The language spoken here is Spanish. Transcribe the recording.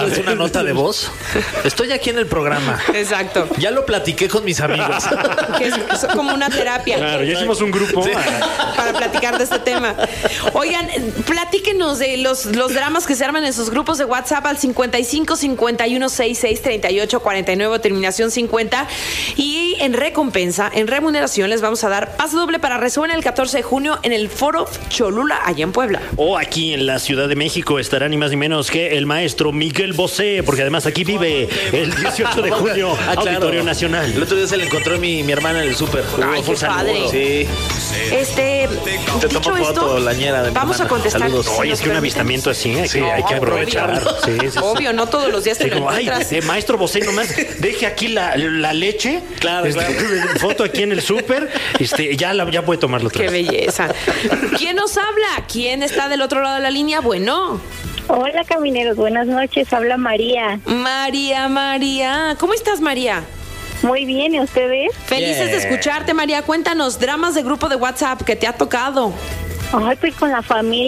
¿Es una nota de voz? Estoy aquí en el programa. Exacto. Ya lo platiqué con mis amigos. Que es como una terapia. Claro, ya hicimos un grupo. Sí. Para platicar de este tema. Oigan, platíquenos de los dramas que se arman en sus grupos de WhatsApp al 55 51 66 38 49, terminación 50. Y en recompensa, en remuneración, les vamos a dar pase doble para Resuena el 14 de junio en el Foro Cholula, allá en Puebla. O aquí en la Ciudad de México estará ni más ni menos que el maestro Miguel Bosé, porque además aquí vive el 18 de junio, claro. Auditorio Nacional. El otro día se le encontró mi hermana en el súper. Ay, qué padre. Sí. Te tomó foto, la ñera de mi vamos hermana. a contestar. Saludos. si Oye, nos es que un permiten. avistamiento así hay que No, aprovechar. obvio. Sí. Obvio, no todos los días te Sí, lo como, ay, encuentras. maestro Bosé, nomás deje aquí la leche. Claro, Foto aquí en el súper. Ya puede tomarlo otra Qué vez. belleza. ¿Quién nos habla? ¿Quién está del otro lado de la línea? Bueno, Hola camineros, buenas noches, habla María. María. ¿Cómo estás, María? Muy bien, ¿y ustedes? Felices de escucharte, María. Cuéntanos, dramas de grupo de WhatsApp que te ha tocado. Ay, pues con la familia.